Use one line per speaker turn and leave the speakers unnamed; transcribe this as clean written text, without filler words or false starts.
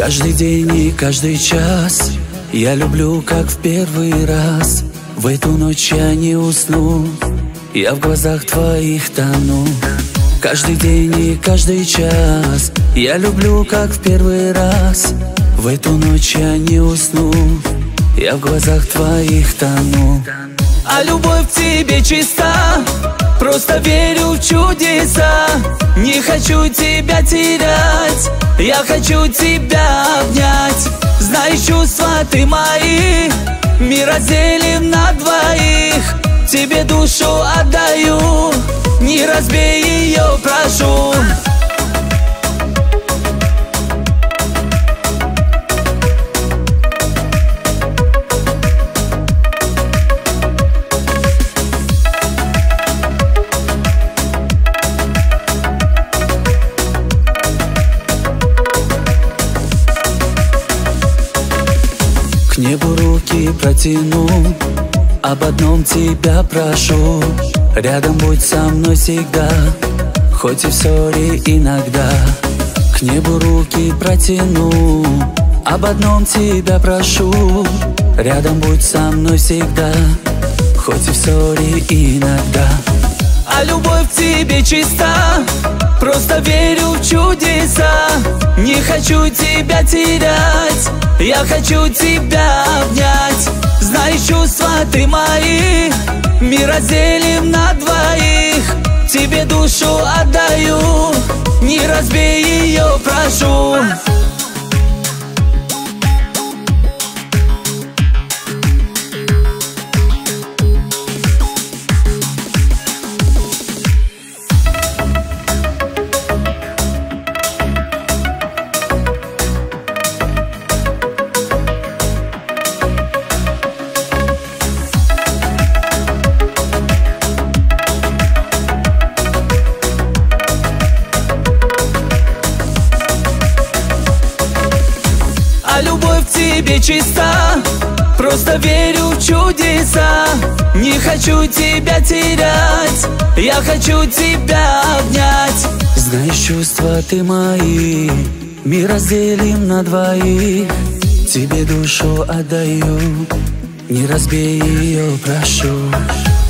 Каждый день и каждый час я люблю, как в первый раз. В эту ночь я не усну, я в глазах твоих тону. Каждый день и каждый час я люблю, как в первый раз. В эту ночь я не усну, я в глазах твоих тону. А любовь к тебе чиста, просто верю в чудеса. Не хочу тебя терять, я хочу тебя обнять. Знаешь, чувства ты мои, мир разделим на двоих. Тебе душу отдаю, не разбей ее, прошу. К небу руки протяну, об одном тебя прошу. Рядом будь со мной всегда, хоть и в ссоре иногда. К небу руки протяну, об одном тебя прошу. Рядом будь со мной всегда, хоть и в ссоре иногда. А любовь к тебе чиста, просто верю в чудеса. Не хочу тебя терять, я хочу тебя обнять. Знаешь, чувства ты мои, мир разделим на двоих. Тебе душу отдаю, не разбей ее, прошу. А любовь к тебе чиста, просто верю в чудеса. Не хочу тебя терять, я хочу тебя обнять. Знаешь, чувства ты мои, мир разделим на двоих. Тебе душу отдаю, не разбей ее, прошу.